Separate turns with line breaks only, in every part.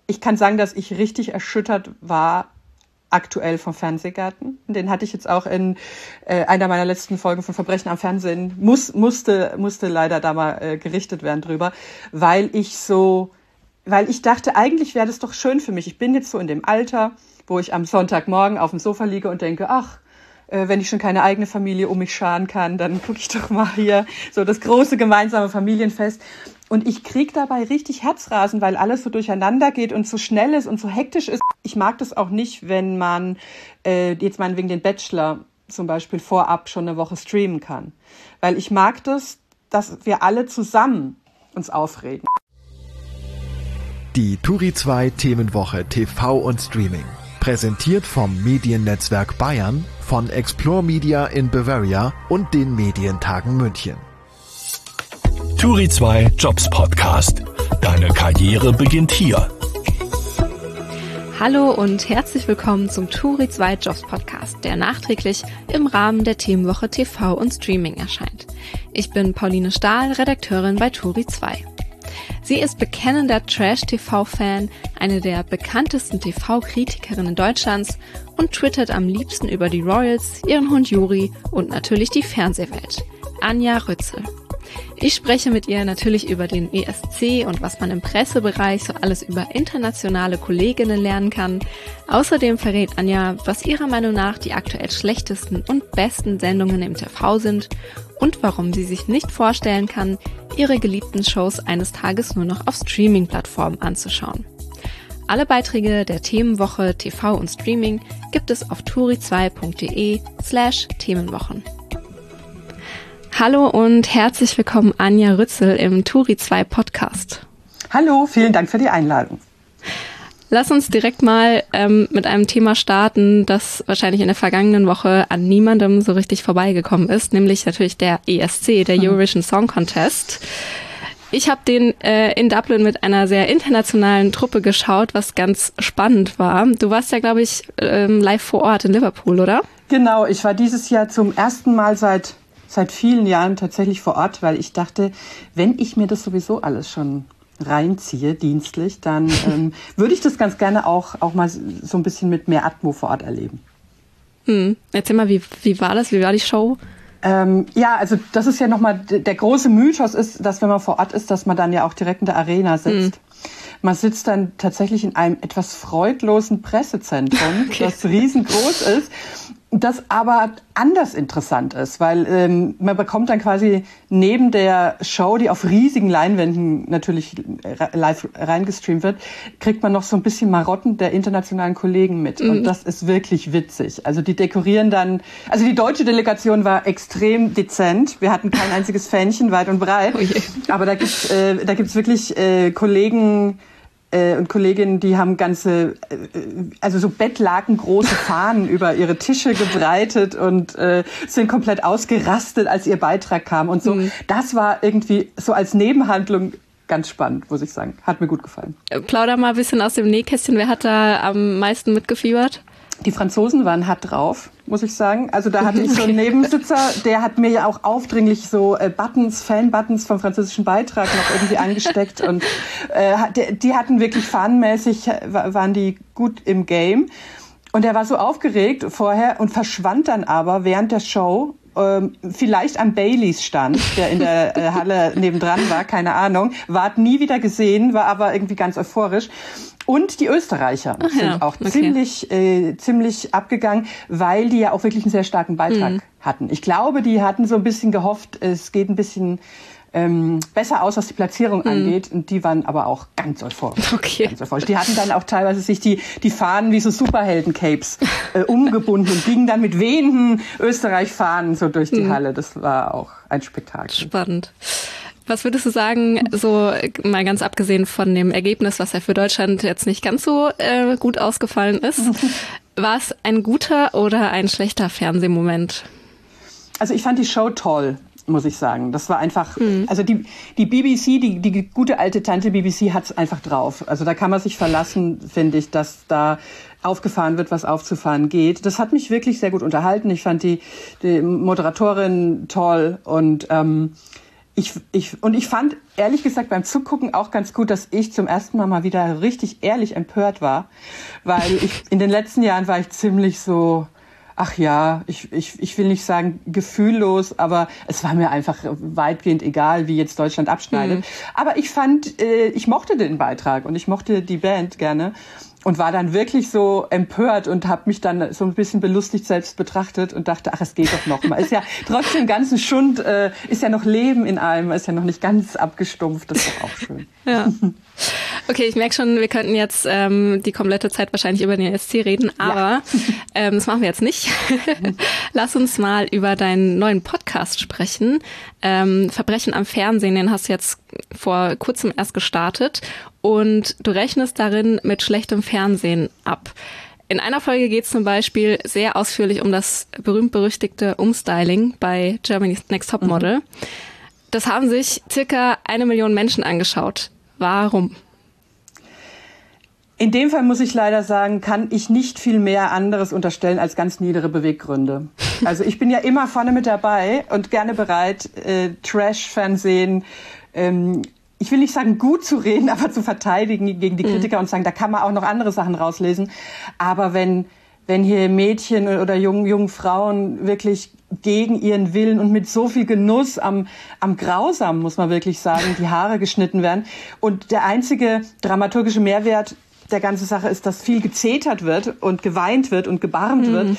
ich kann sagen, dass ich richtig erschüttert war aktuell vom Fernsehgarten. Den hatte ich jetzt auch in einer meiner letzten Folgen von Verbrechen am Fernsehen, musste leider da mal gerichtet werden drüber, weil ich dachte, eigentlich wäre das doch schön für mich. Ich bin jetzt so in dem Alter, wo ich am Sonntagmorgen auf dem Sofa liege und denke, ach, wenn ich schon keine eigene Familie um mich scharen kann, dann gucke ich doch mal hier so das große gemeinsame Familienfest. Und ich krieg dabei richtig Herzrasen, weil alles so durcheinander geht und so schnell ist und so hektisch ist. Ich mag das auch nicht, wenn man jetzt meinetwegen den Bachelor zum Beispiel vorab schon eine Woche streamen kann. Weil ich mag das, dass wir alle zusammen uns aufregen.
Die Turi 2 Themenwoche TV und Streaming. Präsentiert vom Mediennetzwerk Bayern, von Explore Media in Bavaria und den Medientagen München.
Turi 2 Jobs Podcast. Deine Karriere beginnt hier.
Hallo und herzlich willkommen zum Turi 2 Jobs Podcast, der nachträglich im Rahmen der Themenwoche TV und Streaming erscheint. Ich bin Pauline Stahl, Redakteurin bei Turi 2. Sie ist bekennender Trash-TV-Fan, eine der bekanntesten TV-Kritikerinnen Deutschlands und twittert am liebsten über die Royals, ihren Hund Juri und natürlich die Fernsehwelt. Anja Rützel. Ich spreche mit ihr natürlich über den ESC und was man im Pressebereich so alles über internationale Kolleginnen lernen kann. Außerdem verrät Anja, was ihrer Meinung nach die aktuell schlechtesten und besten Sendungen im TV sind und warum sie sich nicht vorstellen kann, ihre geliebten Shows eines Tages nur noch auf Streaming-Plattformen anzuschauen. Alle Beiträge der Themenwoche TV und Streaming gibt es auf turi2.de/Themenwochen. Hallo und herzlich willkommen Anja Rützel im Turi 2 Podcast.
Hallo, vielen Dank für die Einladung.
Lass uns direkt mal mit einem Thema starten, das wahrscheinlich in der vergangenen Woche an niemandem so richtig vorbeigekommen ist, nämlich natürlich der ESC, der Eurovision Song Contest. Ich habe den in Dublin mit einer sehr internationalen Truppe geschaut, was ganz spannend war. Du warst ja, glaube ich, live vor Ort in Liverpool, oder?
Genau, ich war dieses Jahr zum ersten Mal seit vielen Jahren tatsächlich vor Ort, weil ich dachte, wenn ich mir das sowieso alles schon reinziehe, dienstlich, dann würde ich das ganz gerne auch mal so ein bisschen mit mehr Atmo vor Ort erleben.
Erzähl mal, wie war das? Wie war die Show?
Ja, also das ist ja nochmal, der große Mythos ist, dass wenn man vor Ort ist, dass man dann ja auch direkt in der Arena sitzt. Man sitzt dann tatsächlich in einem etwas freudlosen Pressezentrum, das riesengroß ist, das aber anders interessant ist, weil man bekommt dann quasi neben der Show, die auf riesigen Leinwänden natürlich live reingestreamt wird, kriegt man noch so ein bisschen Marotten der internationalen Kollegen mit. Und das ist wirklich witzig. Also die dekorieren dann, also die deutsche Delegation war extrem dezent. Wir hatten kein einziges Fähnchen weit und breit. Aber da gibt's wirklich Kollegen und Kolleginnen, die haben ganze, also so bettlakengroße Fahnen über ihre Tische gebreitet und sind komplett ausgerastet, als ihr Beitrag kam und so. Das war irgendwie so als Nebenhandlung ganz spannend, muss ich sagen. Hat mir gut gefallen.
Plauder mal ein bisschen aus dem Nähkästchen. Wer hat da am meisten mitgefiebert?
Die Franzosen waren hart drauf, muss ich sagen. Also da hatte ich so einen Nebensitzer, der hat mir ja auch aufdringlich so Fan-Buttons vom französischen Beitrag noch irgendwie angesteckt. Und die hatten wirklich fanmäßig, waren die gut im Game. Und er war so aufgeregt vorher und verschwand dann aber während der Show, vielleicht am Baileys stand, der in der Halle nebendran war, keine Ahnung, ward nie wieder gesehen, war aber irgendwie ganz euphorisch. Und die Österreicher sind auch ziemlich abgegangen, weil die ja auch wirklich einen sehr starken Beitrag hatten. Ich glaube, die hatten so ein bisschen gehofft, es geht ein bisschen besser aus, was die Platzierung angeht. Und die waren aber auch ganz euphorisch. Ganz euphorisch. Die hatten dann auch teilweise sich die Fahnen wie so Superhelden-Capes umgebunden und gingen dann mit wehenden Österreich-Fahnen so durch die Halle. Das war auch ein Spektakel.
Spannend. Was würdest du sagen, so mal ganz abgesehen von dem Ergebnis, was ja für Deutschland jetzt nicht ganz so gut ausgefallen ist, war es ein guter oder ein schlechter Fernsehmoment?
Also ich fand die Show toll, muss ich sagen. Das war einfach, also die BBC, die gute alte Tante BBC hat's einfach drauf. Also da kann man sich verlassen, finde ich, dass da aufgefahren wird, was aufzufahren geht. Das hat mich wirklich sehr gut unterhalten. Ich fand die Moderatorin toll und ich fand, ehrlich gesagt, beim Zugucken auch ganz gut, dass ich zum ersten Mal wieder richtig ehrlich empört war, weil in den letzten Jahren war ich ziemlich so, ach ja, ich will nicht sagen gefühllos, aber es war mir einfach weitgehend egal, wie jetzt Deutschland abschneidet. Aber ich fand, ich mochte den Beitrag und ich mochte die Band gerne. Und war dann wirklich so empört und habe mich dann so ein bisschen belustigt selbst betrachtet und dachte, ach, es geht doch noch mal. Ist ja trotzdem ganz ein Schund, ist ja noch Leben in allem, ist ja noch nicht ganz abgestumpft, das ist doch auch schön.
Ja. Okay, ich merke schon, wir könnten jetzt die komplette Zeit wahrscheinlich über den ESC reden, aber das machen wir jetzt nicht. Lass uns mal über deinen neuen Podcast sprechen. Verbrechen am Fernsehen, den hast du jetzt vor kurzem erst gestartet und du rechnest darin mit schlechtem Fernsehen ab. In einer Folge geht es zum Beispiel sehr ausführlich um das berühmt-berüchtigte Umstyling bei Germany's Next Topmodel. Das haben sich circa 1 Million Menschen angeschaut. Warum?
In dem Fall muss ich leider sagen, kann ich nicht viel mehr anderes unterstellen als ganz niedere Beweggründe. Also ich bin ja immer vorne mit dabei und gerne bereit, Trash-Fernsehen, ich will nicht sagen gut zu reden, aber zu verteidigen gegen die Kritiker und sagen, da kann man auch noch andere Sachen rauslesen. Aber wenn hier Mädchen oder jungen Frauen wirklich gegen ihren Willen und mit so viel Genuss am Grausam, muss man wirklich sagen, die Haare geschnitten werden. Und der einzige dramaturgische Mehrwert der ganzen Sache ist, dass viel gezetert wird und geweint wird und gebarmt wird.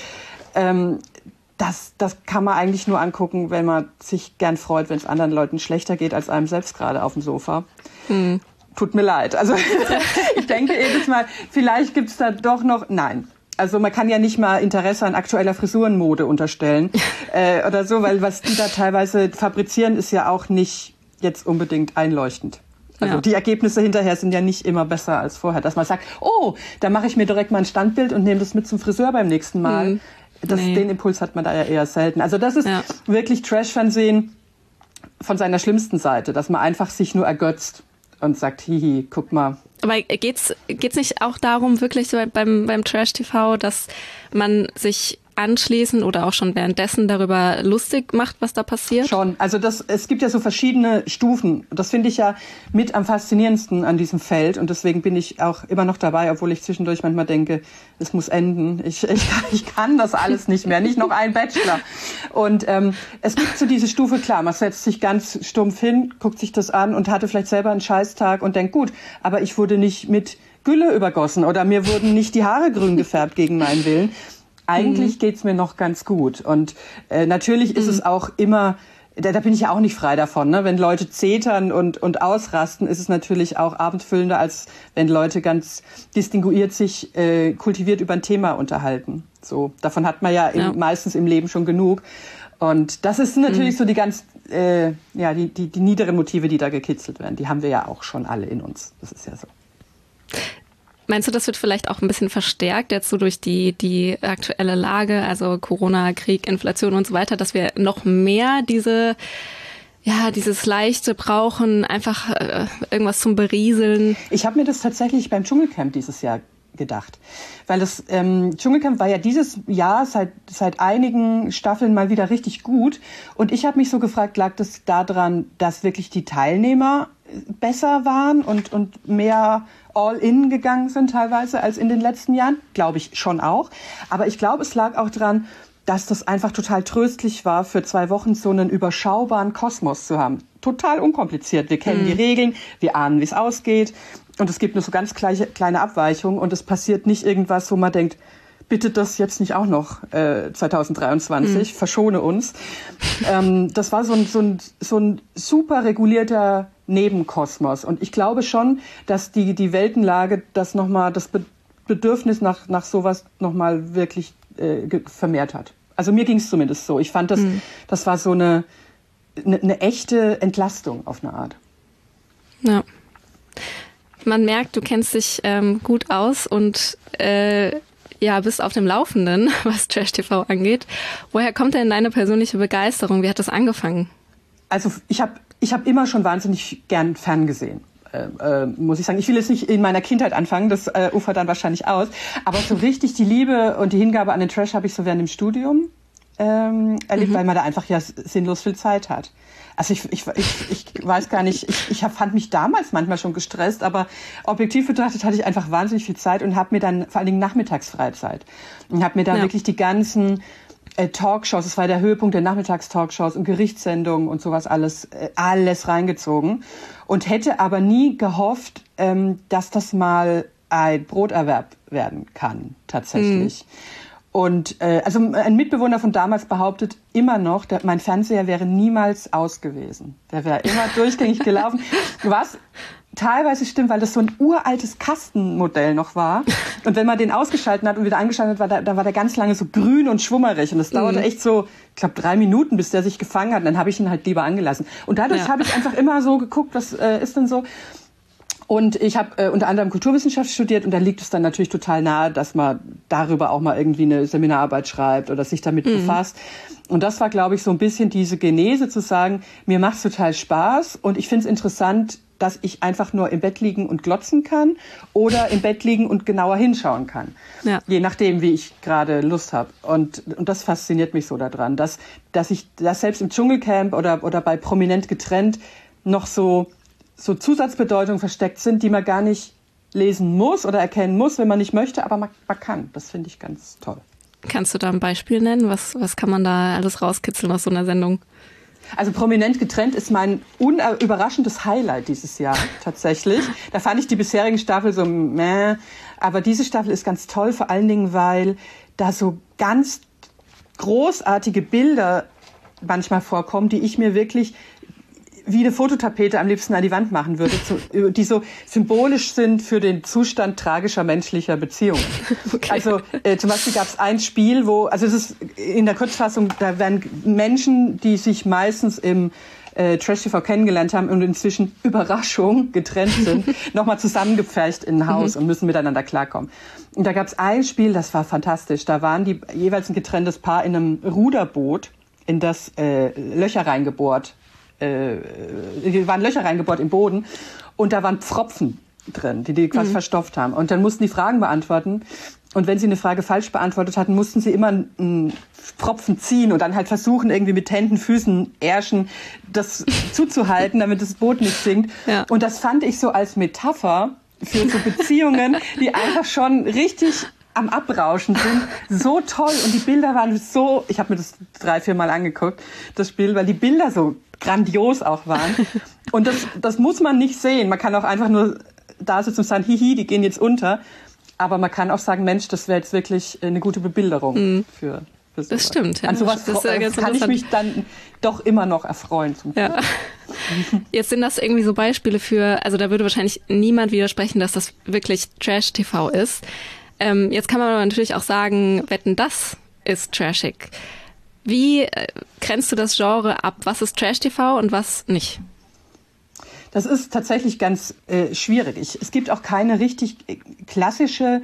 Das kann man eigentlich nur angucken, wenn man sich gern freut, wenn es anderen Leuten schlechter geht als einem selbst gerade auf dem Sofa. Tut mir leid. Also ich denke jedes Mal, vielleicht gibt's da doch noch... Nein. Also man kann ja nicht mal Interesse an aktueller Frisurenmode unterstellen oder so, weil was die da teilweise fabrizieren, ist ja auch nicht jetzt unbedingt einleuchtend. Also die Ergebnisse hinterher sind ja nicht immer besser als vorher. Dass man sagt, oh, da mache ich mir direkt mal ein Standbild und nehme das mit zum Friseur beim nächsten Mal. Den Impuls hat man da ja eher selten. Also das ist wirklich Trash-Fernsehen von seiner schlimmsten Seite, dass man einfach sich nur ergötzt und sagt, hihi, guck mal.
Aber geht's nicht auch darum, wirklich so beim Trash-TV, dass man sich anschließend oder auch schon währenddessen darüber lustig macht, was da passiert?
Schon. Also es gibt ja so verschiedene Stufen. Das finde ich ja mit am faszinierendsten an diesem Feld. Und deswegen bin ich auch immer noch dabei, obwohl ich zwischendurch manchmal denke, es muss enden. Ich kann das alles nicht mehr. Nicht noch ein Bachelor. Und es gibt so diese Stufe, klar, man setzt sich ganz stumpf hin, guckt sich das an und hatte vielleicht selber einen Scheißtag und denkt, gut, aber ich wurde nicht mit Gülle übergossen oder mir wurden nicht die Haare grün gefärbt gegen meinen Willen. Eigentlich geht's mir noch ganz gut. Und natürlich ist es auch immer, da bin ich ja auch nicht frei davon, ne? Wenn Leute zetern und ausrasten, ist es natürlich auch abendfüllender, als wenn Leute ganz distinguiert sich kultiviert über ein Thema unterhalten. So, davon hat man ja meistens im Leben schon genug. Und das ist natürlich so die ganz, die niederen Motive, die da gekitzelt werden. Die haben wir ja auch schon alle in uns. Das ist ja so.
Meinst du, das wird vielleicht auch ein bisschen verstärkt jetzt so durch die aktuelle Lage, also Corona, Krieg, Inflation und so weiter, dass wir noch mehr dieses Leichte brauchen, einfach irgendwas zum Berieseln?
Ich habe mir das tatsächlich beim Dschungelcamp dieses Jahr gedacht. Weil das Dschungelcamp war ja dieses Jahr seit einigen Staffeln mal wieder richtig gut. Und ich habe mich so gefragt, lag das daran, dass wirklich die Teilnehmer besser waren und mehr all-in gegangen sind teilweise als in den letzten Jahren? Glaube ich schon auch. Aber ich glaube, es lag auch daran, dass das einfach total tröstlich war, für 2 Wochen so einen überschaubaren Kosmos zu haben. Total unkompliziert. Wir kennen die Regeln, wir ahnen, wie es ausgeht. Und es gibt nur so ganz kleine Abweichungen. Und es passiert nicht irgendwas, wo man denkt, bitte das jetzt nicht auch noch 2023, verschone uns. Das war so ein super regulierter Nebenkosmos. Und ich glaube schon, dass die Weltenlage das nochmal, das Bedürfnis nach sowas nochmal wirklich vermehrt hat. Also mir ging es zumindest so. Ich fand, das war so eine echte Entlastung auf eine Art.
Ja. Man merkt, du kennst dich gut aus und bist auf dem Laufenden, was Trash-TV angeht. Woher kommt denn deine persönliche Begeisterung? Wie hat das angefangen?
Also ich hab immer schon wahnsinnig gern ferngesehen. Muss ich sagen. Ich will jetzt nicht in meiner Kindheit anfangen, das ufert dann wahrscheinlich aus. Aber so richtig die Liebe und die Hingabe an den Trash habe ich so während dem Studium erlebt, weil man da einfach ja sinnlos viel Zeit hat. Also ich weiß gar nicht, ich fand mich damals manchmal schon gestresst, aber objektiv betrachtet hatte ich einfach wahnsinnig viel Zeit und habe mir dann vor allen Dingen Nachmittagsfreizeit und habe mir da wirklich die ganzen Talkshows, das war der Höhepunkt der Nachmittagstalkshows und Gerichtssendungen und sowas alles reingezogen und hätte aber nie gehofft, dass das mal ein Broterwerb werden kann, tatsächlich. Und also ein Mitbewohner von damals behauptet immer noch, mein Fernseher wäre niemals aus gewesen. Der wäre immer durchgängig gelaufen. Was teilweise stimmt, weil das so ein uraltes Kastenmodell noch war. Und wenn man den ausgeschaltet hat und wieder angeschaltet hat, dann war der ganz lange so grün und schwummerig. Und das dauerte echt so, ich glaube, 3 Minuten, bis der sich gefangen hat. Und dann habe ich ihn halt lieber angelassen. Und dadurch habe ich einfach immer so geguckt, was ist denn so. Und ich habe unter anderem Kulturwissenschaft studiert und da liegt es dann natürlich total nahe, dass man darüber auch mal irgendwie eine Seminararbeit schreibt oder sich damit befasst. Und das war, glaube ich, so ein bisschen diese Genese zu sagen, mir macht's total Spaß und ich finde es interessant, dass ich einfach nur im Bett liegen und glotzen kann oder im Bett liegen und genauer hinschauen kann. Ja. Je nachdem, wie ich gerade Lust habe. Und das fasziniert mich so daran, dass ich das selbst im Dschungelcamp oder bei Prominent getrennt noch so Zusatzbedeutungen versteckt sind, die man gar nicht lesen muss oder erkennen muss, wenn man nicht möchte, aber man kann. Das finde ich ganz toll.
Kannst du da ein Beispiel nennen? Was kann man da alles rauskitzeln aus so einer Sendung?
Also Prominent getrennt ist mein überraschendes Highlight dieses Jahr tatsächlich. Da fand ich die bisherigen Staffel so meh, aber diese Staffel ist ganz toll, vor allen Dingen, weil da so ganz großartige Bilder manchmal vorkommen, die ich mir wirklich wie eine Fototapete am liebsten an die Wand machen würde, die so symbolisch sind für den Zustand tragischer menschlicher Beziehungen. Okay. Also zum Beispiel gab es ein Spiel, also es ist in der Kurzfassung, da werden Menschen, die sich meistens im Trash-TV kennengelernt haben und inzwischen Überraschung getrennt sind, nochmal zusammengepfercht in ein Haus und müssen miteinander klarkommen. Und da gab es ein Spiel, das war fantastisch. Da waren die jeweils ein getrenntes Paar in einem Ruderboot, in das Löcher reingebohrt waren Löcher reingebaut im Boden und da waren Pfropfen drin, die quasi verstopft haben. Und dann mussten die Fragen beantworten. Und wenn sie eine Frage falsch beantwortet hatten, mussten sie immer einen Pfropfen ziehen und dann halt versuchen, irgendwie mit Händen, Füßen, Ärschen das zuzuhalten, damit das Boot nicht sinkt. Ja. Und das fand ich so als Metapher für so Beziehungen, die einfach schon richtig am Abrauschen sind, so toll. Und die Bilder waren so, ich habe mir das 3-4 Mal angeguckt, das Spiel, weil die Bilder so grandios auch waren. Und das muss man nicht sehen. Man kann auch einfach nur da sitzen und sagen, hihi, die gehen jetzt unter. Aber man kann auch sagen, Mensch, das wäre jetzt wirklich eine gute Bebilderung für sowas. Das stimmt. Ja. An sowas kann ich mich dann doch immer noch erfreuen.
Ja. Jetzt sind das irgendwie so Beispiele für, also da würde wahrscheinlich niemand widersprechen, dass das wirklich Trash-TV ist. Jetzt kann man aber natürlich auch sagen, Wetten, das ist trashig. Wie grenzt du das Genre ab? Was ist Trash-TV und was nicht?
Das ist tatsächlich ganz schwierig. Es gibt auch keine richtig klassische,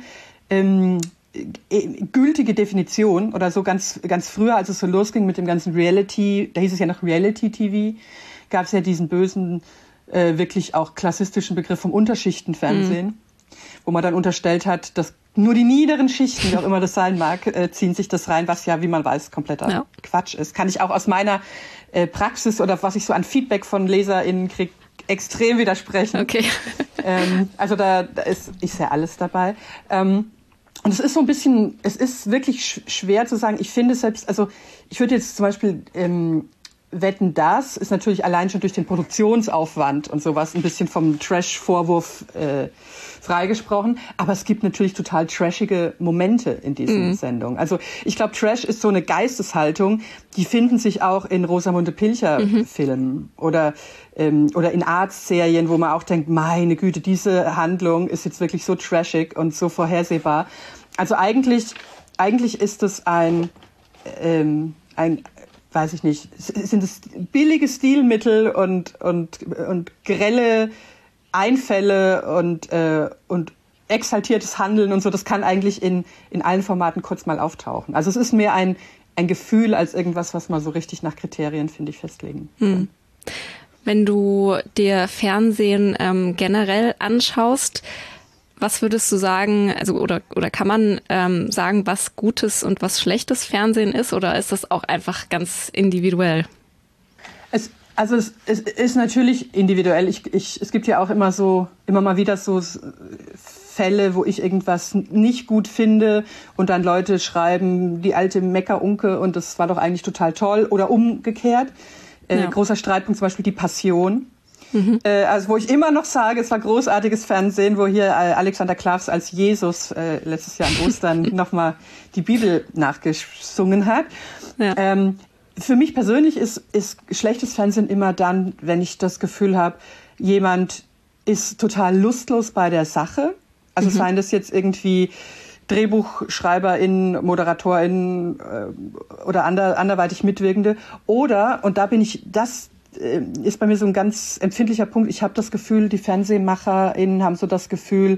gültige Definition oder so ganz früher, als es so losging mit dem ganzen Reality, da hieß es ja noch Reality-TV, gab es ja diesen bösen, wirklich auch klassistischen Begriff vom Unterschichtenfernsehen, wo man dann unterstellt hat, dass nur die niederen Schichten, wie auch immer das sein mag, ziehen sich das rein, was ja, wie man weiß, kompletter Quatsch ist. Kann ich auch aus meiner Praxis oder was ich so an Feedback von LeserInnen kriege, extrem widersprechen. Okay. Also da ist ja alles dabei. Und es ist so ein bisschen, es ist wirklich schwer zu sagen. Ich finde selbst, also ich würde jetzt zum Beispiel Wetten, das ist natürlich allein schon durch den Produktionsaufwand und sowas ein bisschen vom Trash-Vorwurf freigesprochen. Aber es gibt natürlich total trashige Momente in diesen Sendungen. Also ich glaube, Trash ist so eine Geisteshaltung, die finden sich auch in Rosamunde Pilcher-Filmen oder in Arzt-Serien, wo man auch denkt, meine Güte, diese Handlung ist jetzt wirklich so trashig und so vorhersehbar. Also eigentlich ist es ein weiß ich nicht, sind es billige Stilmittel und grelle Einfälle und exaltiertes Handeln und so, das kann eigentlich in allen Formaten kurz mal auftauchen. Also es ist mehr ein Gefühl als irgendwas, was man so richtig nach Kriterien, finde ich, festlegen kann. Wenn
du dir Fernsehen generell anschaust, Was würdest du sagen, also oder kann man sagen, was gutes und was schlechtes Fernsehen ist, oder ist das auch einfach ganz individuell?
Es ist natürlich individuell. Es gibt ja auch immer mal wieder so Fälle, wo ich irgendwas nicht gut finde und dann Leute schreiben, die alte Meckerunke und das war doch eigentlich total toll, oder umgekehrt. Großer Streitpunkt zum Beispiel die Passion. Also wo ich immer noch sage, es war großartiges Fernsehen, wo hier Alexander Klavs als Jesus letztes Jahr an Ostern nochmal die Bibel nachgesungen hat. Ja. Für mich persönlich ist schlechtes Fernsehen immer dann, wenn ich das Gefühl habe, jemand ist total lustlos bei der Sache. Also seien das jetzt irgendwie DrehbuchschreiberInnen, ModeratorInnen oder anderweitig Mitwirkende. Oder, und das ist bei mir so ein ganz empfindlicher Punkt, ich habe das Gefühl, die FernsehmacherInnen haben so das Gefühl,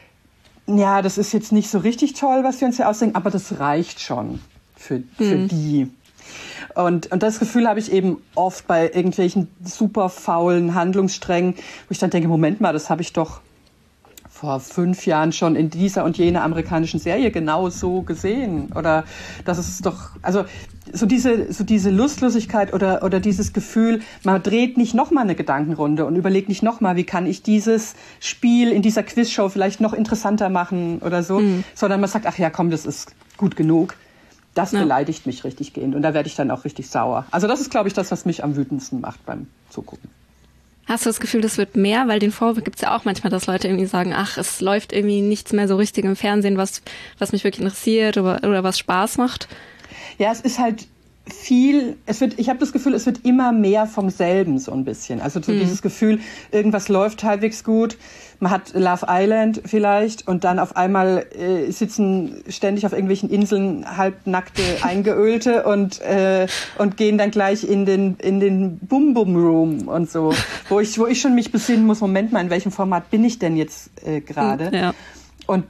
ja, das ist jetzt nicht so richtig toll, was wir uns hier ausdenken, aber das reicht schon für die. Und das Gefühl habe ich eben oft bei irgendwelchen super faulen Handlungssträngen, wo ich dann denke, Moment mal, das habe ich doch vor 5 Jahren schon in dieser und jener amerikanischen Serie genau so gesehen. Oder das ist doch, also so diese Lustlosigkeit oder dieses Gefühl, man dreht nicht nochmal eine Gedankenrunde und überlegt nicht nochmal, wie kann ich dieses Spiel in dieser Quizshow vielleicht noch interessanter machen oder so, sondern man sagt, ach ja, komm, das ist gut genug. Das beleidigt mich richtig gehend und da werde ich dann auch richtig sauer. Also das ist, glaube ich, das, was mich am wütendsten macht beim Zugucken.
Hast du das Gefühl, das wird mehr? Weil den Vorwurf gibt es ja auch manchmal, dass Leute irgendwie sagen, ach, es läuft irgendwie nichts mehr so richtig im Fernsehen, was mich wirklich interessiert oder was Spaß macht.
Ja, es ist halt viel, ich habe das Gefühl, es wird immer mehr vom selben so ein bisschen. Also so dieses Gefühl, irgendwas läuft halbwegs gut. Man hat Love Island vielleicht und dann auf einmal sitzen ständig auf irgendwelchen Inseln halbnackte Eingeölte und gehen dann gleich in den Bum Bum Room und so, wo ich schon mich besinnen muss, Moment mal, in welchem Format bin ich denn jetzt gerade? Ja. Und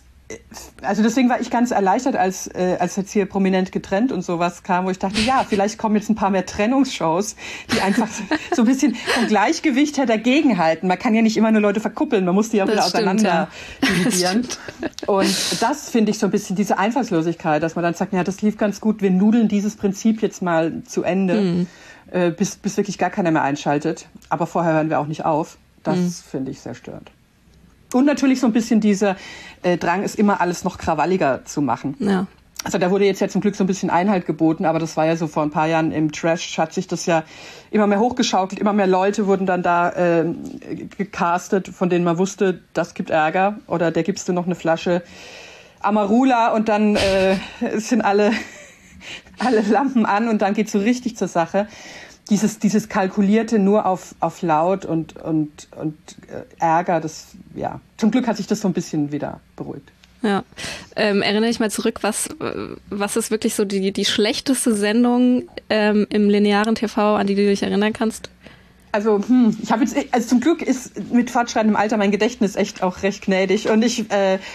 also deswegen war ich ganz erleichtert, als jetzt hier Prominent getrennt und sowas kam, wo ich dachte, ja, vielleicht kommen jetzt ein paar mehr Trennungsshows, die einfach so ein bisschen vom Gleichgewicht her dagegenhalten. Man kann ja nicht immer nur Leute verkuppeln, man muss die ja wieder auseinander dividieren. Und das finde ich so ein bisschen diese Einfallslosigkeit, dass man dann sagt, ja, das lief ganz gut, wir nudeln dieses Prinzip jetzt mal zu Ende, bis wirklich gar keiner mehr einschaltet. Aber vorher hören wir auch nicht auf. Das finde ich sehr störend. Und natürlich so ein bisschen dieser Drang, ist immer alles noch krawalliger zu machen. Ja. Also da wurde jetzt ja zum Glück so ein bisschen Einhalt geboten, aber das war ja so vor ein paar Jahren im Trash, hat sich das ja immer mehr hochgeschaukelt, immer mehr Leute wurden dann da gecastet, von denen man wusste, das gibt Ärger oder der gibst du noch eine Flasche Amarula und dann sind alle Lampen an und dann geht's so richtig zur Sache. Dieses Kalkulierte nur auf Laut und Ärger, das, ja, zum Glück hat sich das so ein bisschen wieder beruhigt.
Ja, erinnere dich mal zurück, was ist wirklich so die schlechteste Sendung im linearen TV, an die du dich erinnern kannst?
Also, ich habe jetzt, also zum Glück ist mit fortschreitendem Alter mein Gedächtnis echt auch recht gnädig und ich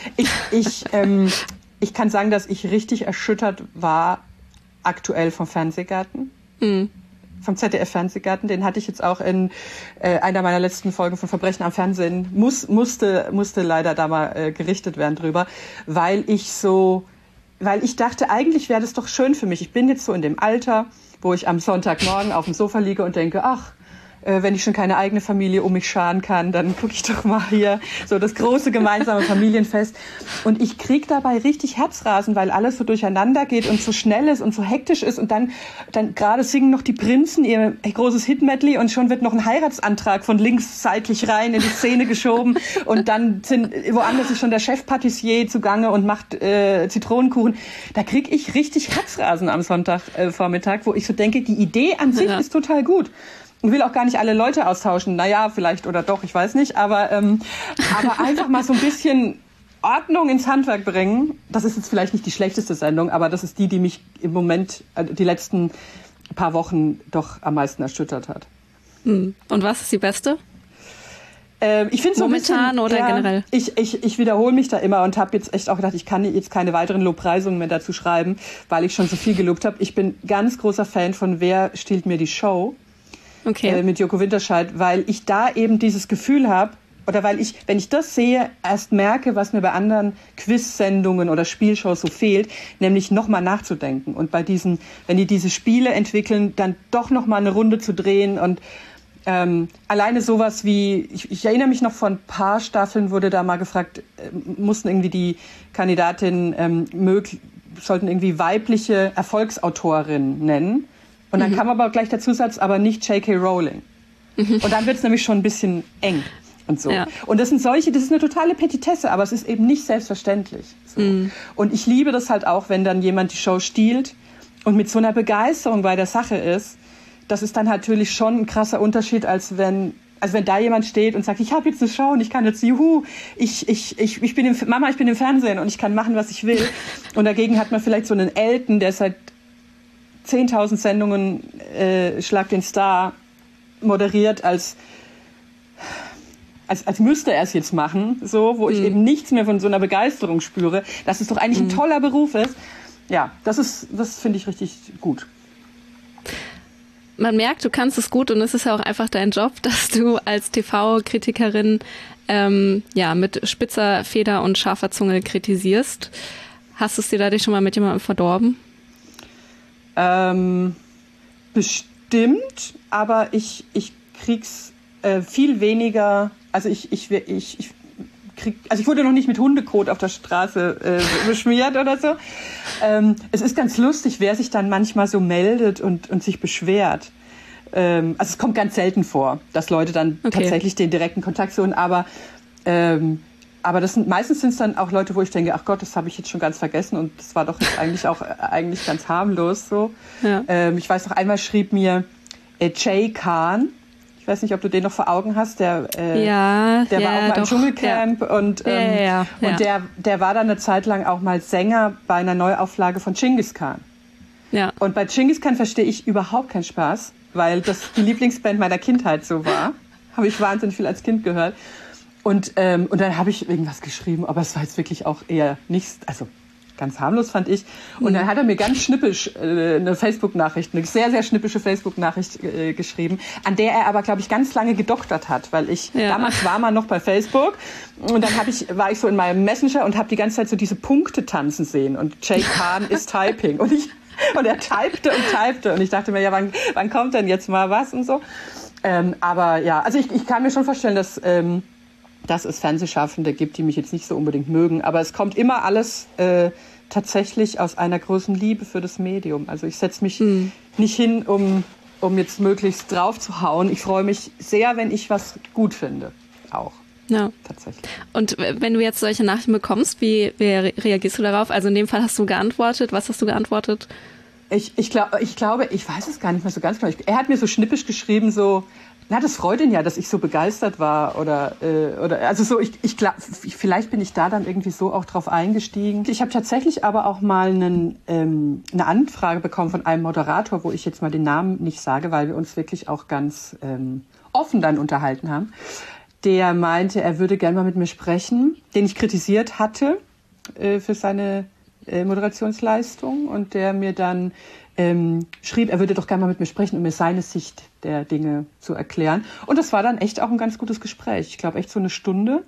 kann sagen, dass ich richtig erschüttert war aktuell vom Fernsehgarten. Vom ZDF-Fernsehgarten, den hatte ich jetzt auch in einer meiner letzten Folgen von Verbrechen am Fernsehen, musste leider da mal gerichtet werden drüber, weil ich dachte, eigentlich wäre das doch schön für mich. Ich bin jetzt so in dem Alter, wo ich am Sonntagmorgen auf dem Sofa liege und denke, ach, wenn ich schon keine eigene Familie um mich scharen kann, dann gucke ich doch mal hier so das große gemeinsame Familienfest. Und ich krieg dabei richtig Herzrasen, weil alles so durcheinander geht und so schnell ist und so hektisch ist. Und dann gerade singen noch die Prinzen ihr großes Hit-Medley und schon wird noch ein Heiratsantrag von links seitlich rein in die Szene geschoben. Und dann woanders ist schon der Chef-Patissier zugange und macht Zitronenkuchen. Da krieg ich richtig Herzrasen am Sonntagvormittag, wo ich so denke, die Idee an sich ist total gut. Ich will auch gar nicht alle Leute austauschen. Naja, vielleicht oder doch, ich weiß nicht. Aber einfach mal so ein bisschen Ordnung ins Handwerk bringen. Das ist jetzt vielleicht nicht die schlechteste Sendung, aber das ist die mich im Moment, die letzten paar Wochen doch am meisten erschüttert hat.
Und was ist die beste?
Ich finde so
momentan oder generell?
Ich wiederhole mich da immer und habe jetzt echt auch gedacht, ich kann jetzt keine weiteren Lobpreisungen mehr dazu schreiben, weil ich schon so viel gelobt habe. Ich bin ganz großer Fan von Wer stiehlt mir die Show? Okay. Mit Joko Winterscheid, weil ich da eben dieses Gefühl habe, oder weil ich, wenn ich das sehe, erst merke, was mir bei anderen Quiz-Sendungen oder Spielshows so fehlt, nämlich nochmal nachzudenken und bei diesen, wenn die diese Spiele entwickeln, dann doch nochmal eine Runde zu drehen und alleine sowas wie, ich erinnere mich noch von ein paar Staffeln, wurde da mal gefragt, mussten irgendwie die Kandidatinnen sollten irgendwie weibliche Erfolgsautorinnen nennen. Und dann kam aber auch gleich der Zusatz, aber nicht J.K. Rowling. Und dann wird es nämlich schon ein bisschen eng und so. Ja. Und das ist eine totale Petitesse, aber es ist eben nicht selbstverständlich. So. Und ich liebe das halt auch, wenn dann jemand die Show stiehlt und mit so einer Begeisterung bei der Sache ist. Das ist dann natürlich schon ein krasser Unterschied, als wenn da jemand steht und sagt, ich habe jetzt eine Show und ich kann jetzt, juhu, ich bin im Fernsehen und ich kann machen, was ich will. Und dagegen hat man vielleicht so einen Elton, der seit 10.000 Sendungen Schlag den Star moderiert, als müsste er es jetzt machen, so, wo ich eben nichts mehr von so einer Begeisterung spüre, dass es doch eigentlich ein toller Beruf ist. Ja, das finde ich richtig gut.
Man merkt, du kannst es gut und es ist ja auch einfach dein Job, dass du als TV-Kritikerin mit spitzer Feder und scharfer Zunge kritisierst. Hast du es dir dadurch schon mal mit jemandem verdorben?
Bestimmt, aber ich krieg's viel weniger, also ich wurde noch nicht mit Hundekot auf der Straße beschmiert oder so. Es ist ganz lustig, wer sich dann manchmal so meldet und sich beschwert. Also es kommt ganz selten vor, dass Leute dann tatsächlich den direkten Kontakt suchen, aber meistens sind es dann auch Leute, wo ich denke, ach Gott, das habe ich jetzt schon ganz vergessen und das war doch jetzt eigentlich ganz harmlos so. Ja. Ich weiß noch, einmal schrieb mir Jay Khan. Ich weiß nicht, ob du den noch vor Augen hast, der war auch mal im Dschungelcamp und der war dann eine Zeit lang auch mal Sänger bei einer Neuauflage von Genghis Khan. Ja. Und bei Genghis Khan verstehe ich überhaupt keinen Spaß, weil das die Lieblingsband meiner Kindheit so war. Habe ich wahnsinnig viel als Kind gehört. Und dann habe ich irgendwas geschrieben, aber es war jetzt wirklich auch eher nichts, also ganz harmlos fand ich. Und dann hat er mir ganz schnippisch eine Facebook-Nachricht, eine sehr, sehr schnippische Facebook-Nachricht geschrieben, an der er aber, glaube ich, ganz lange gedoktert hat, weil damals war man noch bei Facebook und dann war ich so in meinem Messenger und habe die ganze Zeit so diese Punkte tanzen sehen und Jay Khan ist typing und er typte und ich dachte mir, ja, wann kommt denn jetzt mal was und so. Aber ja, also ich kann mir schon vorstellen, dass es Fernsehschaffende gibt, die mich jetzt nicht so unbedingt mögen. Aber es kommt immer alles tatsächlich aus einer großen Liebe für das Medium. Also ich setze mich nicht hin, um jetzt möglichst drauf zu hauen. Ich freue mich sehr, wenn ich was gut finde. Auch. Ja. Tatsächlich.
Und wenn du jetzt solche Nachrichten bekommst, wie reagierst du darauf? Also in dem Fall hast du geantwortet. Was hast du geantwortet?
Ich glaube, ich weiß es gar nicht mehr so ganz genau. Er hat mir so schnippisch geschrieben, so, na, das freut ihn ja, dass ich so begeistert war oder also so, ich glaube, vielleicht bin ich da dann irgendwie so auch drauf eingestiegen. Ich habe tatsächlich aber auch mal eine Anfrage bekommen von einem Moderator, wo ich jetzt mal den Namen nicht sage, weil wir uns wirklich auch ganz offen dann unterhalten haben. Der meinte, er würde gerne mal mit mir sprechen, den ich kritisiert hatte für seine Moderationsleistung und der mir dann schrieb, er würde doch gerne mal mit mir sprechen, um mir seine Sicht der Dinge zu erklären. Und das war dann echt auch ein ganz gutes Gespräch. Ich glaube, echt so eine Stunde.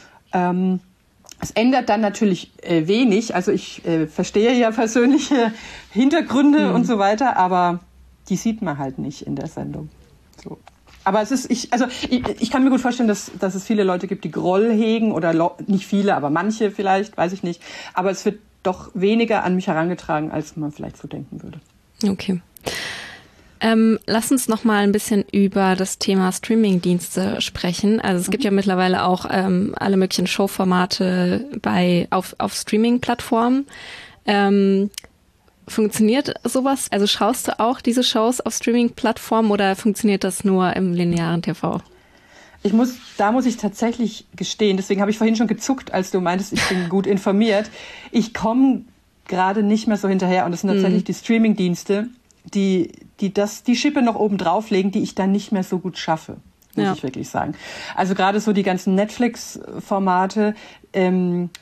Es ändert dann natürlich wenig. Also ich verstehe ja persönliche Hintergründe und so weiter, aber die sieht man halt nicht in der Sendung. So. Aber ich kann mir gut vorstellen, dass es viele Leute gibt, die Groll hegen oder nicht viele, aber manche vielleicht, weiß ich nicht. Aber es wird doch weniger an mich herangetragen, als man vielleicht so denken würde.
Okay. Lass uns noch mal ein bisschen über das Thema Streaming-Dienste sprechen. Also es gibt ja mittlerweile auch alle möglichen Showformate auf Streaming-Plattformen. Funktioniert sowas? Also schaust du auch diese Shows auf Streaming-Plattformen oder funktioniert das nur im linearen TV?
Da muss ich tatsächlich gestehen, deswegen habe ich vorhin schon gezuckt, als du meintest, ich bin gut informiert. Ich komme gerade nicht mehr so hinterher und das sind tatsächlich die Streaming-Dienste, die Schippe noch oben drauflegen, die ich dann nicht mehr so gut schaffe, muss ich wirklich sagen. Also gerade so die ganzen Netflix-Formate,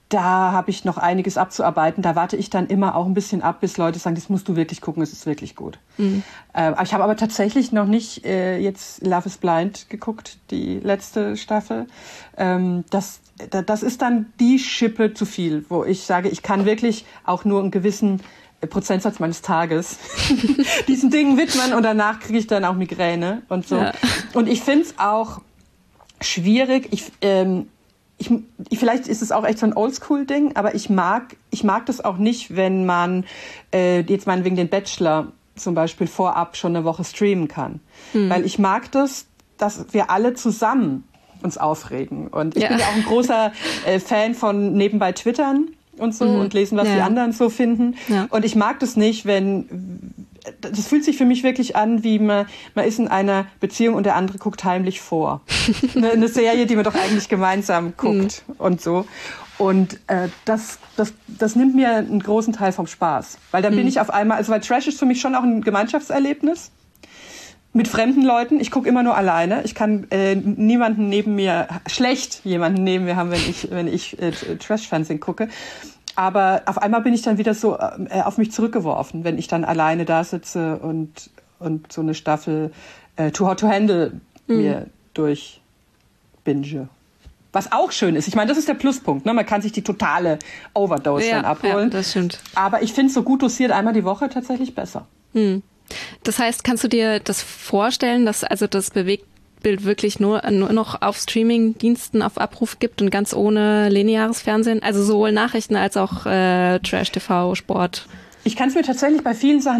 da habe ich noch einiges abzuarbeiten. Da warte ich dann immer auch ein bisschen ab, bis Leute sagen, das musst du wirklich gucken, es ist wirklich gut. Ich habe aber tatsächlich noch nicht jetzt Love is Blind geguckt, die letzte Staffel. Das ist dann die Schippe zu viel, wo ich sage, ich kann wirklich auch nur einen gewissen Prozentsatz meines Tages diesen Dingen widmen und danach kriege ich dann auch Migräne und so. Ja. Und ich finde es auch schwierig. Vielleicht ist es auch echt so ein Oldschool-Ding, aber ich mag das auch nicht, wenn man jetzt meinetwegen den Bachelor zum Beispiel vorab schon eine Woche streamen kann. Weil ich mag das, dass wir alle zusammen uns aufregen. Und ich bin ja auch ein großer Fan von nebenbei Twittern und so und lesen, was die anderen so finden. Ja. Und ich mag das nicht, das fühlt sich für mich wirklich an, wie man ist in einer Beziehung und der andere guckt heimlich vor. Eine Serie, die man doch eigentlich gemeinsam guckt und so. Und das nimmt mir einen großen Teil vom Spaß. Weil dann bin ich auf einmal, weil Trash ist für mich schon auch ein Gemeinschaftserlebnis. Mit fremden Leuten. Ich gucke immer nur alleine. Ich kann jemanden neben mir haben, wenn ich Trash-Fernsehen gucke. Aber auf einmal bin ich dann wieder so auf mich zurückgeworfen, wenn ich dann alleine da sitze und so eine Staffel Too Hot to Handle mir durchbinge. Was auch schön ist. Ich meine, das ist der Pluspunkt. Ne? Man kann sich die totale Overdose dann abholen.
Ja, das stimmt.
Aber ich finde es so gut dosiert einmal die Woche tatsächlich besser.
Das heißt, kannst du dir das vorstellen, dass also das Bewegtbild wirklich nur noch auf Streaming-Diensten auf Abruf gibt und ganz ohne lineares Fernsehen? Also sowohl Nachrichten als auch Trash-TV, Sport?
Ich kann es mir tatsächlich bei vielen Sachen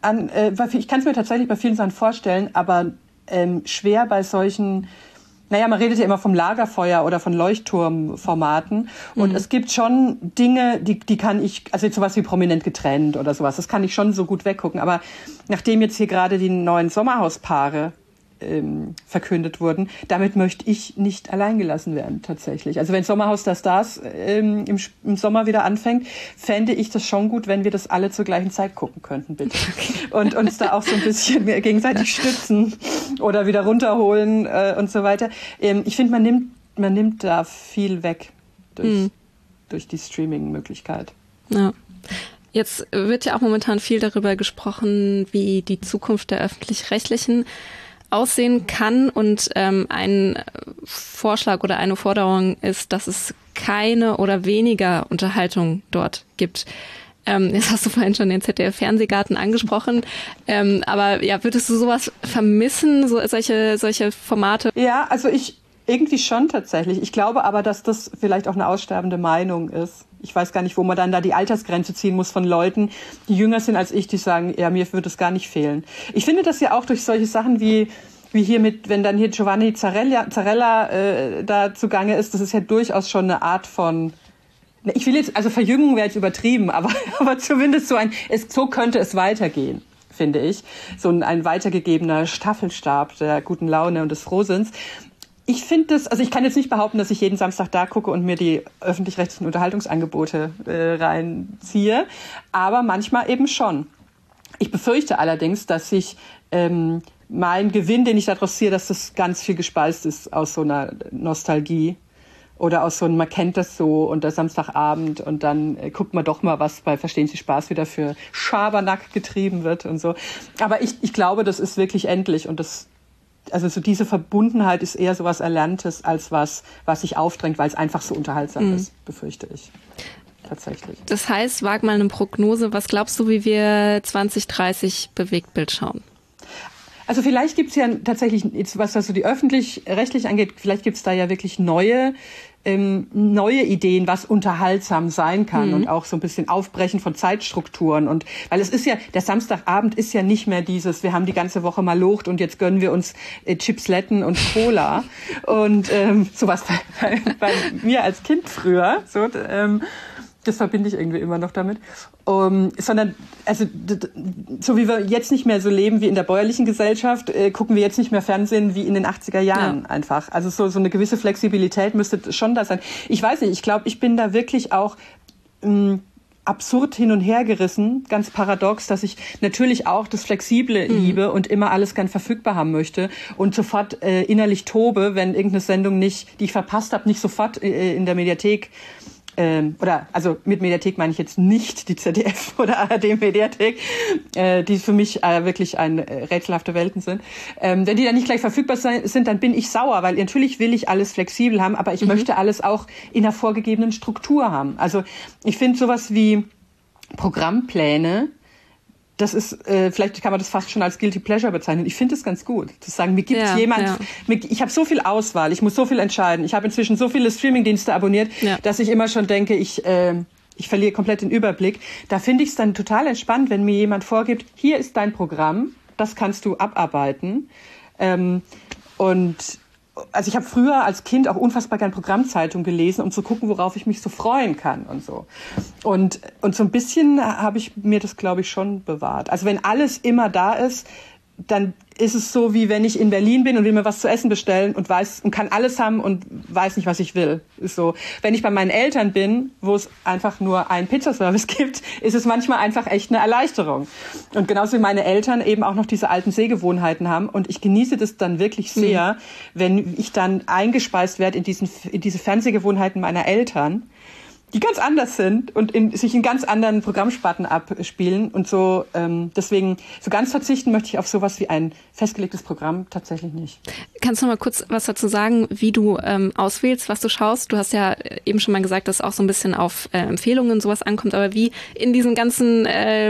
vorstellen, aber schwer bei solchen. Naja, man redet ja immer vom Lagerfeuer oder von Leuchtturmformaten. Und es gibt schon Dinge, die kann ich, also jetzt sowas wie Prominent getrennt oder sowas, das kann ich schon so gut weggucken. Aber nachdem jetzt hier gerade die neuen Sommerhauspaare verkündet wurden, damit möchte ich nicht allein gelassen werden, tatsächlich. Also wenn Sommerhaus der Stars im Sommer wieder anfängt, fände ich das schon gut, wenn wir das alle zur gleichen Zeit gucken könnten, bitte. Und uns da auch so ein bisschen gegenseitig stützen oder wieder runterholen und so weiter. Ich finde, man nimmt da viel weg durch die Streaming-Möglichkeit.
Ja. Jetzt wird ja auch momentan viel darüber gesprochen, wie die Zukunft der Öffentlich-Rechtlichen aussehen kann, und ein Vorschlag oder eine Forderung ist, dass es keine oder weniger Unterhaltung dort gibt. Jetzt hast du vorhin schon den ZDF-Fernsehgarten angesprochen, aber ja, würdest du sowas vermissen, solche Formate?
Ja, also irgendwie schon tatsächlich. Ich glaube aber, dass das vielleicht auch eine aussterbende Meinung ist. Ich weiß gar nicht, wo man dann da die Altersgrenze ziehen muss von Leuten, die jünger sind als ich, die sagen, ja, mir würde es gar nicht fehlen. Ich finde das ja auch durch solche Sachen wie hier wenn dann hier Giovanni Zarella da zugange ist, das ist ja durchaus schon eine Art von, ich will jetzt, also Verjüngung wäre jetzt übertrieben, aber zumindest so könnte es weitergehen, finde ich. So ein weitergegebener Staffelstab der guten Laune und des Frohsinns. Ich finde das, also ich kann jetzt nicht behaupten, dass ich jeden Samstag da gucke und mir die öffentlich-rechtlichen Unterhaltungsangebote reinziehe, aber manchmal eben schon. Ich befürchte allerdings, dass sich mein Gewinn, den ich daraus ziehe, dass das ganz viel gespeist ist aus so einer Nostalgie oder aus so einem, man kennt das so und der Samstagabend und dann guckt man doch mal, was bei Verstehen Sie Spaß wieder für Schabernack getrieben wird und so. Aber ich glaube, das ist wirklich endlich und also so diese Verbundenheit ist eher so was Erlerntes als was sich aufdrängt, weil es einfach so unterhaltsam ist, befürchte ich. Tatsächlich.
Das heißt, wag mal eine Prognose. Was glaubst du, wie wir 2030 Bewegtbild schauen?
Also vielleicht gibt's ja tatsächlich, was so die öffentlich-rechtlich angeht, vielleicht gibt's da ja wirklich neue Ideen, was unterhaltsam sein kann und auch so ein bisschen Aufbrechen von Zeitstrukturen. Und weil es ist ja, der Samstagabend ist ja nicht mehr dieses, wir haben die ganze Woche mal locht und jetzt gönnen wir uns Chipsletten und Cola. Und sowas bei mir als Kind früher, so, das verbinde ich irgendwie immer noch damit. Sondern, also, so wie wir jetzt nicht mehr so leben wie in der bäuerlichen Gesellschaft, gucken wir jetzt nicht mehr Fernsehen wie in den 80er Jahren einfach. Also so eine gewisse Flexibilität müsste schon da sein. Ich weiß nicht, ich glaube, ich bin da wirklich auch absurd hin und her gerissen, ganz paradox, dass ich natürlich auch das Flexible liebe und immer alles gern verfügbar haben möchte und sofort innerlich tobe, wenn irgendeine Sendung die ich verpasst habe, nicht sofort in der Mediathek oder also mit Mediathek meine ich jetzt nicht die ZDF oder ARD-Mediathek, die für mich wirklich rätselhafte Welten sind. Wenn die dann nicht gleich verfügbar sind, dann bin ich sauer, weil natürlich will ich alles flexibel haben, aber ich möchte alles auch in einer vorgegebenen Struktur haben. Also ich finde sowas wie Programmpläne, das ist, vielleicht kann man das fast schon als Guilty Pleasure bezeichnen. Ich finde es ganz gut, zu sagen, mir gibt jemand, ich habe so viel Auswahl, ich muss so viel entscheiden. Ich habe inzwischen so viele Streamingdienste abonniert, dass ich immer schon denke, ich verliere komplett den Überblick. Da finde ich es dann total entspannt, wenn mir jemand vorgibt, hier ist dein Programm, das kannst du abarbeiten. Also ich habe früher als Kind auch unfassbar gern Programmzeitung gelesen, um zu gucken, worauf ich mich so freuen kann und so. Und so ein bisschen habe ich mir das, glaube ich, schon bewahrt. Also wenn alles immer da ist, dann ist es so, wie wenn ich in Berlin bin und will mir was zu essen bestellen und kann alles haben und weiß nicht, was ich will. Ist so. Wenn ich bei meinen Eltern bin, wo es einfach nur einen Pizzaservice gibt, ist es manchmal einfach echt eine Erleichterung. Und genauso wie meine Eltern eben auch noch diese alten Sehgewohnheiten haben. Und ich genieße das dann wirklich sehr, wenn ich dann eingespeist werde in diese Fernsehgewohnheiten meiner Eltern, die ganz anders sind und sich in ganz anderen Programmsparten abspielen. Und so deswegen, so ganz verzichten möchte ich auf sowas wie ein festgelegtes Programm tatsächlich nicht.
Kannst du noch mal kurz was dazu sagen, wie du auswählst, was du schaust? Du hast ja eben schon mal gesagt, dass es auch so ein bisschen auf Empfehlungen und sowas ankommt, aber wie in dieser ganzen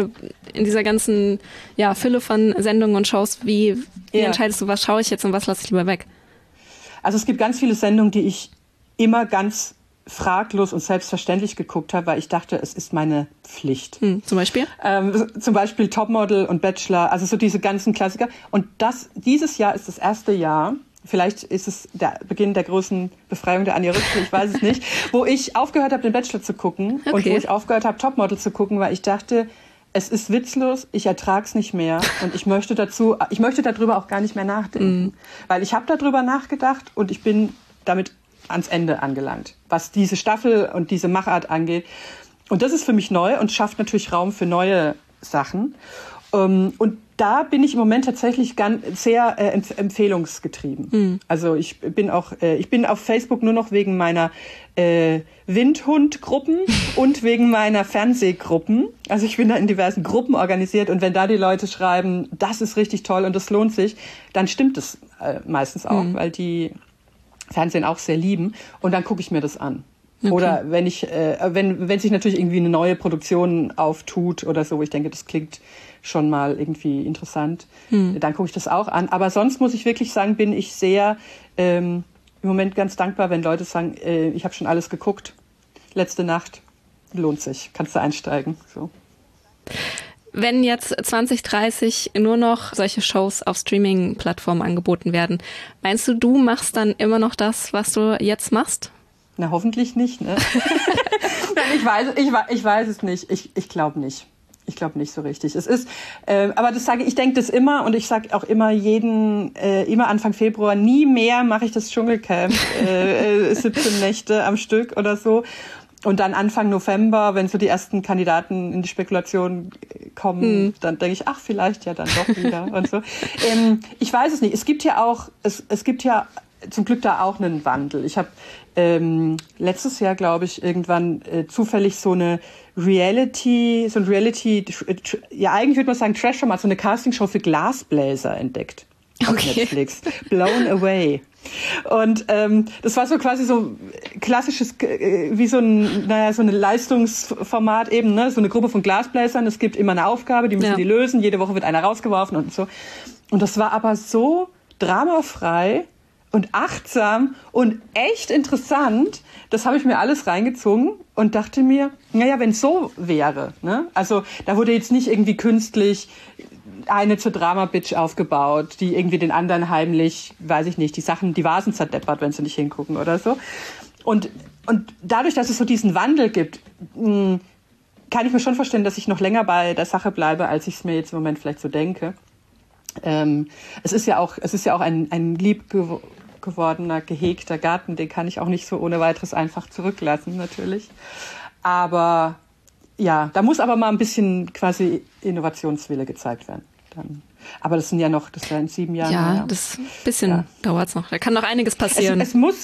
Fülle von Sendungen und Shows, wie entscheidest du, was schaue ich jetzt und was lasse ich lieber weg?
Also es gibt ganz viele Sendungen, die ich immer ganz fraglos und selbstverständlich geguckt habe, weil ich dachte, es ist meine Pflicht.
Zum Beispiel?
Zum Beispiel Topmodel und Bachelor, also so diese ganzen Klassiker. Und dieses Jahr ist das erste Jahr, vielleicht ist es der Beginn der großen Befreiung der Anja Rützel, ich weiß es nicht, wo ich aufgehört habe, den Bachelor zu gucken und wo ich aufgehört habe, Topmodel zu gucken, weil ich dachte, es ist witzlos, ich ertrag's nicht mehr und ich möchte darüber auch gar nicht mehr nachdenken. Weil ich habe darüber nachgedacht und ich bin damit ans Ende angelangt, was diese Staffel und diese Machart angeht. Und das ist für mich neu und schafft natürlich Raum für neue Sachen. Und da bin ich im Moment tatsächlich sehr empfehlungsgetrieben. Also ich bin auf Facebook nur noch wegen meiner Windhund-Gruppen und wegen meiner Fernsehgruppen. Also ich bin da in diversen Gruppen organisiert und wenn da die Leute schreiben, das ist richtig toll und das lohnt sich, dann stimmt es meistens auch, weil die Fernsehen auch sehr lieben und dann gucke ich mir das an. Okay. Oder wenn sich natürlich irgendwie eine neue Produktion auftut oder so, wo ich denke, das klingt schon mal irgendwie interessant, dann gucke ich das auch an. Aber sonst muss ich wirklich sagen, bin ich sehr im Moment ganz dankbar, wenn Leute sagen, ich habe schon alles geguckt, letzte Nacht, lohnt sich, kannst du einsteigen. So.
Wenn jetzt 2030 nur noch solche Shows auf Streaming-Plattformen angeboten werden, meinst du machst dann immer noch das, was du jetzt machst?
Na, hoffentlich nicht, ne? Ich weiß es nicht. Ich glaube nicht. Ich glaube nicht so richtig. Es ist, aber ich denke das immer und ich sage auch immer immer Anfang Februar, nie mehr mache ich das Dschungelcamp, 17 Nächte am Stück oder so. Und dann Anfang November, wenn so die ersten Kandidaten in die Spekulation kommen, dann denke ich, ach, vielleicht ja dann doch wieder und so. Ich weiß es nicht. Es gibt ja zum Glück da auch einen Wandel. Ich habe letztes Jahr, glaube ich, irgendwann zufällig so ein Reality, ja eigentlich würde man sagen Trash-Format, so eine Castingshow für Glasbläser entdeckt. Auf Netflix. Blown Away. Und das war so quasi so klassisches, wie so ein Leistungsformat eben, ne? So eine Gruppe von Glasbläsern. Es gibt immer eine Aufgabe, die müssen die lösen. Jede Woche wird einer rausgeworfen und so. Und das war aber so dramafrei und achtsam und echt interessant. Das habe ich mir alles reingezogen und dachte mir, naja, wenn es so wäre, ne? Also da wurde jetzt nicht irgendwie künstlich eine zur Drama-Bitch aufgebaut, die irgendwie den anderen heimlich, weiß ich nicht, die Vasen zerdeppert, wenn sie nicht hingucken oder so. Und dadurch, dass es so diesen Wandel gibt, kann ich mir schon vorstellen, dass ich noch länger bei der Sache bleibe, als ich es mir jetzt im Moment vielleicht so denke. Es ist ja auch ein lieb gewordener, gehegter Garten, den kann ich auch nicht so ohne weiteres einfach zurücklassen, natürlich. Aber ja, da muss aber mal ein bisschen quasi Innovationswille gezeigt werden. Aber das wäre in 7 Jahren.
Ja, das bisschen dauert's noch. Da kann noch einiges passieren.
Es muss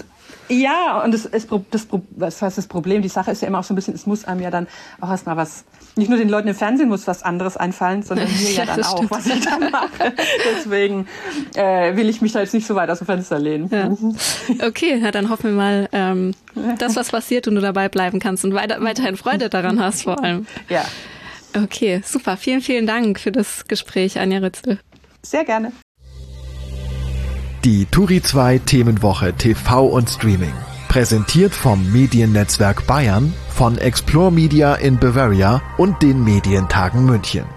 Ja, und was heißt das Problem? Die Sache ist ja immer auch so ein bisschen, es muss einem ja dann auch erstmal was, nicht nur den Leuten im Fernsehen muss was anderes einfallen, sondern mir ja dann auch, was ich dann mache. Deswegen will ich mich da jetzt nicht so weit aus dem Fenster lehnen.
Ja. Okay, na, dann hoffen wir mal, dass was passiert und du dabei bleiben kannst und weiterhin Freude daran hast vor allem.
Ja.
Okay, super. Vielen, vielen Dank für das Gespräch, Anja Rützel.
Sehr gerne.
Die Turi 2 Themenwoche TV und Streaming. Präsentiert vom Mediennetzwerk Bayern, von Explore Media in Bavaria und den Medientagen München.